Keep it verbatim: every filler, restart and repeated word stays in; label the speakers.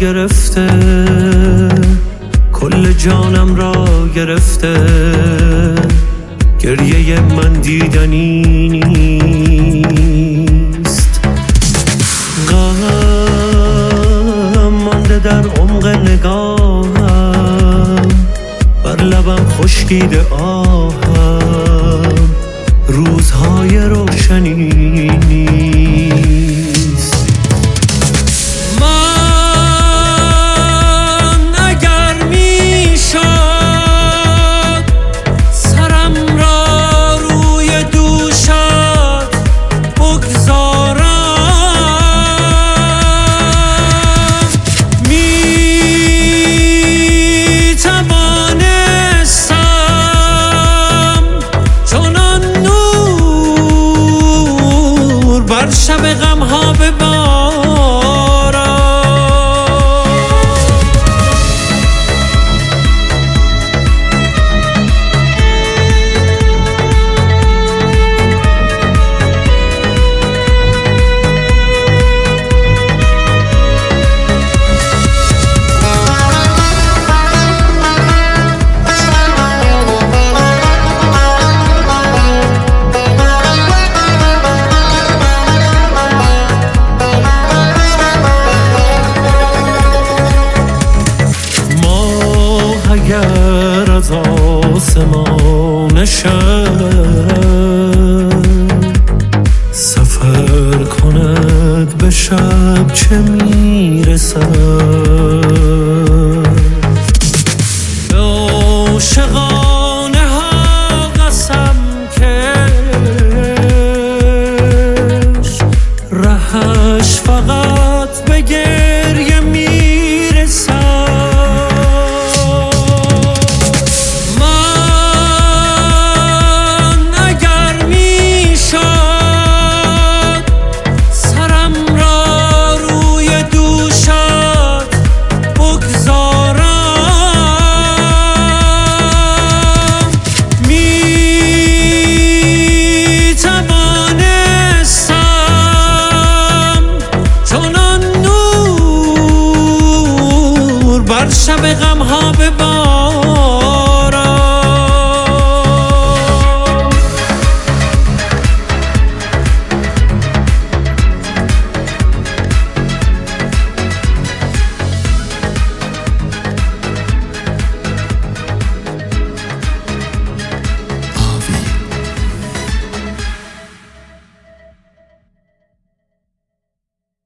Speaker 1: گرفته، کل جانم را گرفته، گریه من دیدنی نیست. غم مانده در عمق نگاهم، بر لبم خشکیده آهم، روزهای روشنی نیست. من اگر می شد سرم را روی دوشت بگذارم، می توانستم چنان نور بر شب غمها ببارم. اگر از آسمان شب سفر کند به شب چه می